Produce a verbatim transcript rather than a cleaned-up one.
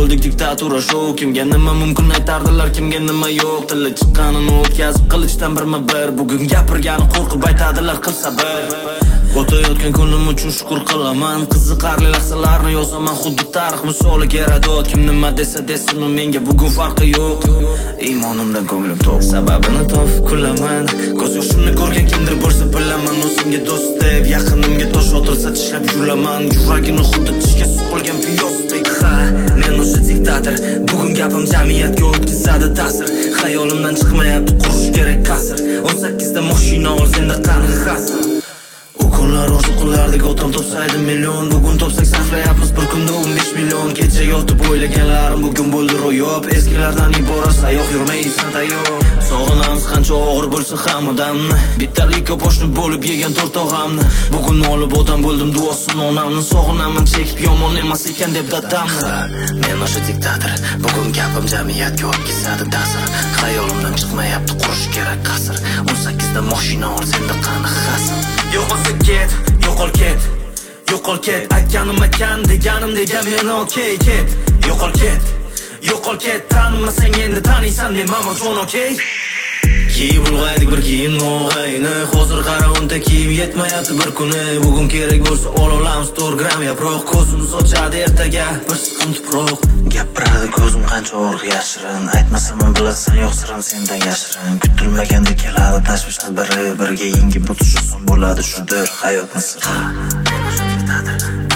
ko'rdik diktatura show. Kimga nima mumkin aytardilar, kimga nima yo'q. Tili chiqqanini o'tkazib qilichdan birma bir. Bugun gapirgani qo'rqib aytadilar qil sabr. O'tayotgan kunim uchun shukr qilaman. Qiziqarli lahzalarni yozaman xuddi tarix misoli Gerodot. Kim nima desa desin, menga bugun farqi yo'q. Iymonimdan ko'nglim to'q, sababini topib kulaman. Ko'z yoshimni ko'rgan kimdir bo'lsa bilaman. O'zimga do'st deb yaqinimga tosh otilsa tishlab yuraman. Yuragini xuddi tishga suqilgan piyozdek. Ha, men o'sha diktator. Bugun gapim jamiyatga o'tkazadi ta'sir. Xayolimdan chiqmayapti qurish kerak qasr. o'n sakkizda mashina ol, senda qani xasr. Kunlar o'sha kunlardek otam topsaydi million. Bugun topsak sarflayapmiz bir kunda o'n besh million. Kecha yotib o'ylaganlarim bugun bo'ldi ro'yob. Eskilardan iborat sayoq yurmaysan tayyor. Sog'inamiz qancha og'ir bo'lsa ham odamni. Bittalikka boshni bo'lib yegan to'rt og'amni. Bugun olib odam bo'ldim duosin onamni. Sog'inaman chekib yomon emas ekan deb dadamni. Men o'sha diktator. Bugun gapim jamiyatga o'tkazadi ta'sir. Xayolimdan chiqmayapti qurish kerak qasr. o'n sakkizda mashina ol, senda qani xasr. Yo'qolsa ket, yo'qol ket, yo'qol ket. Aytganim aytgan, deganim degan men okey ket. Yo'qol ket, yo'qol ket. Tanimasang endi taniysan demam uchun okey. Kiyib ulg'aydik bir kiyim no'g'ayni. Hozir qara o'nta kiyim yetmayapti bir kuni. Bugun kerak bo'lsa ololamiz to'rt gram yaproq. Ko'zim sochadi ertaga bir siqim tuproq. Gapiradi ko'zim qancha og'ir yashirin. Aytmasam bilasan yo'q sirim sendan yashirin. Kutilmaganda keladi tashvishlar biri biriga yengib o'tish oson bo'ladi shudir hayotni siri.